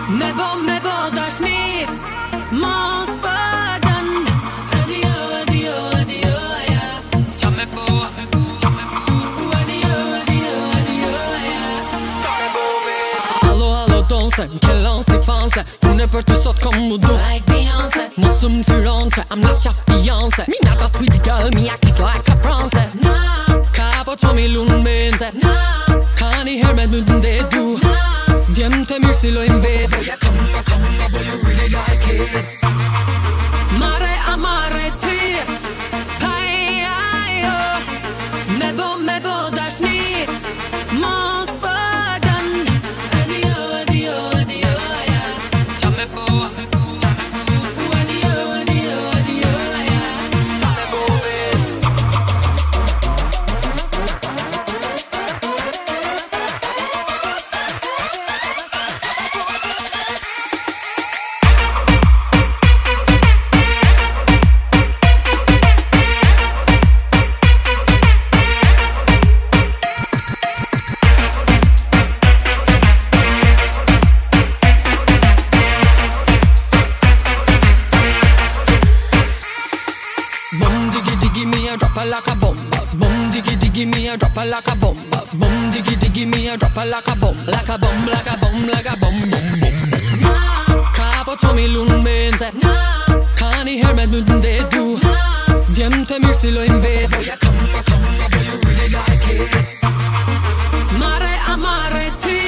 Me bo dashni mos pagan. Adio, adio, adio, yeah. Tell me bo, adio, adio, adio, yeah. Tell me bo, baby. Allo, allo, danse, källan si fanse. Hon är först så kom och då like Beyoncé. Måste förlåta, I'm not just Beyoncé. Me not a sweet girl, me a kiss like a France. Nah, capo Tommy Lundbense. Nah, kan ni höra med munnen det du? Diente mir si lo invedo. Yeah, come on, boy, you really like it. Mare amare ti. Paio. Me bo dashni. Mos pagan. Adio, adio, adio, yeah. Tell me bo. Adio, adio, adio, yeah. Tell me bo, baby. Boom diggy diggy me a drop a like a bomb. Boom diggy diggy me a drop a like a bomb. Boom diggy diggy me a drop a like a bomb. Like a bomb, like a bomb, like a bomb, bomb, bomb. Nah, capo Tommy Lundbense. Nah, kan ni höra med munnen det du? Nah, diente mir si lo invedo. Yeah, come on, boy, you really like it. Mare amare ti.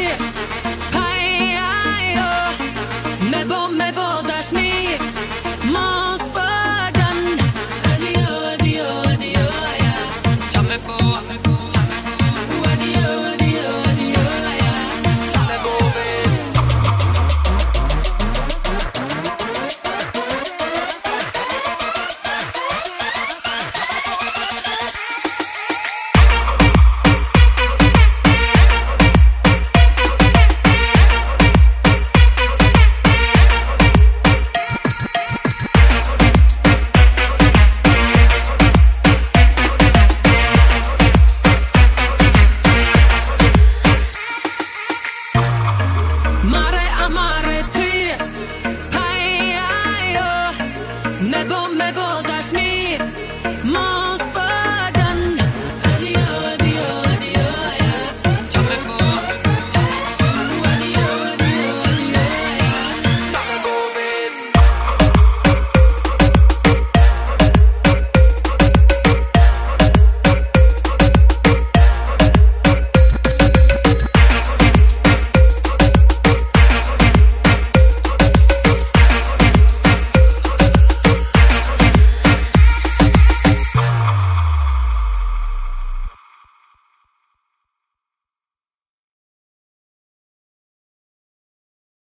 Paio. Me bo dashni. Mos pagan. Adio, adio, adio, yeah. Tell me bo. Adio, adio, adio, yeah. Tell me bo, baby. Mare amare